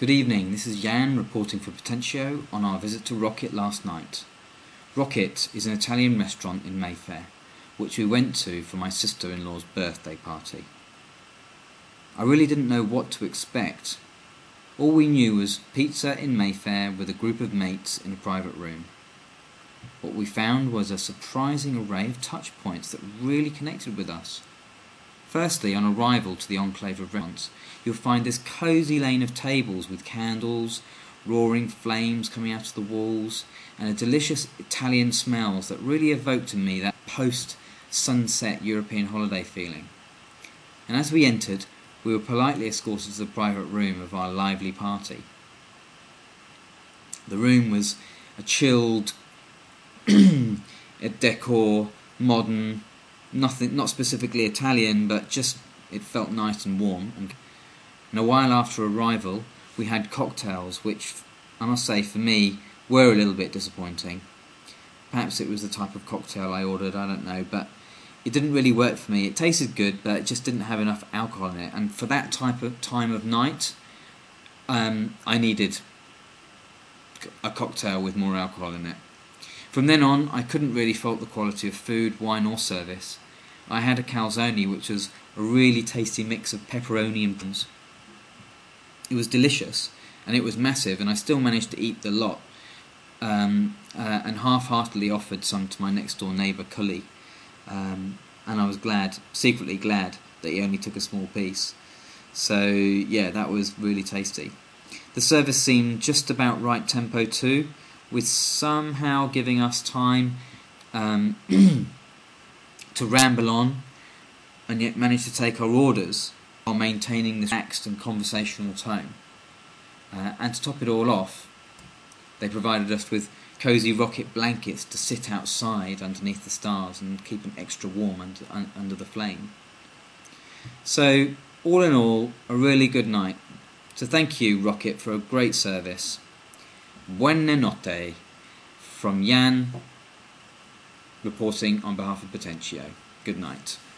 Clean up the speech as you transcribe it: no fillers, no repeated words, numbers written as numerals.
Good evening, this is Jan reporting for Potentio on our visit to Rocket last night. Rocket is an Italian restaurant in Mayfair, which we went to for my sister-in-law's birthday party. I really didn't know what to expect. All we knew was pizza in Mayfair with a group of mates in a private room. What we found was a surprising array of touch points that really connected with us. Firstly, on arrival to the enclave of restaurants, you'll find this cosy lane of tables with candles, roaring flames coming out of the walls, and a delicious Italian smells that really evoked in me that post-sunset European holiday feeling. And as we entered, we were politely escorted to the private room of our lively party. The room was a chilled decor, modern, not specifically Italian, but just it felt nice and warm. And a while after arrival, we had cocktails, which I must say for me were a little bit disappointing. Perhaps it was the type of cocktail I ordered, I don't know, but it didn't really work for me. It tasted good, but it just didn't have enough alcohol in it. And for that time of night, I needed a cocktail with more alcohol in it. From then on, I couldn't really fault the quality of food, wine or service. I had a calzone, which was a really tasty mix of pepperoni and prawns. It was delicious, and it was massive, and I still managed to eat the lot, and half-heartedly offered some to my next-door neighbour, Cully, and I was secretly glad, that he only took a small piece. So, yeah, that was really tasty. The service seemed just about right tempo too, with somehow giving us time to ramble on and yet manage to take our orders while maintaining this relaxed and conversational tone. And to top it all off, they provided us with cosy Rocket blankets to sit outside underneath the stars and keep them extra warm under the flame. So, all in all, a really good night. So thank you, Rocket, for a great service. Buona notte, from Jan, reporting on behalf of Potentio. Good night.